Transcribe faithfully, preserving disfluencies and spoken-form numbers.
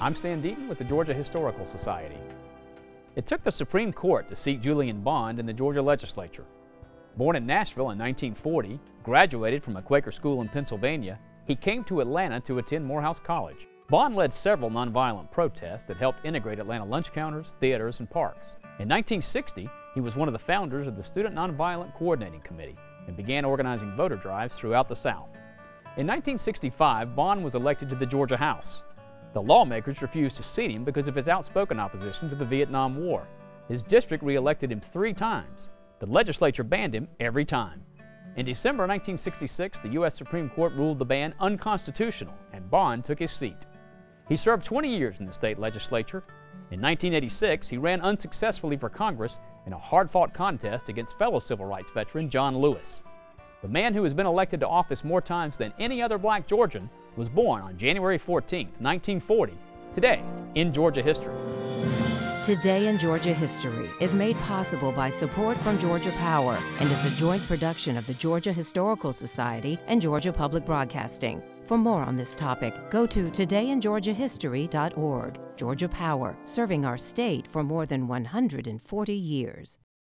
I'm Stan Deaton with the Georgia Historical Society. It took the Supreme Court to seat Julian Bond in the Georgia legislature. Born in Nashville in nineteen forty, graduated from a Quaker school in Pennsylvania, he came to Atlanta to attend Morehouse College. Bond led several nonviolent protests that helped integrate Atlanta lunch counters, theaters, and parks. In nineteen sixty, he was one of the founders of the Student Nonviolent Coordinating Committee and began organizing voter drives throughout the South. In nineteen sixty-five, Bond was elected to the Georgia House. The lawmakers refused to seat him because of his outspoken opposition to the Vietnam War. His district re-elected him three times. The legislature banned him every time. In December nineteen sixty-six, the U S Supreme Court ruled the ban unconstitutional, and Bond took his seat. He served twenty years in the state legislature. In nineteen eighty-six, he ran unsuccessfully for Congress in a hard-fought contest against fellow civil rights veteran John Lewis. The man who has been elected to office more times than any other black Georgian was born on January fourteenth, nineteen forty, today in Georgia history. Today in Georgia History is made possible by support from Georgia Power and is a joint production of the Georgia Historical Society and Georgia Public Broadcasting. For more on this topic, go to today in georgia history dot org. Georgia Power, serving our state for more than one hundred forty years.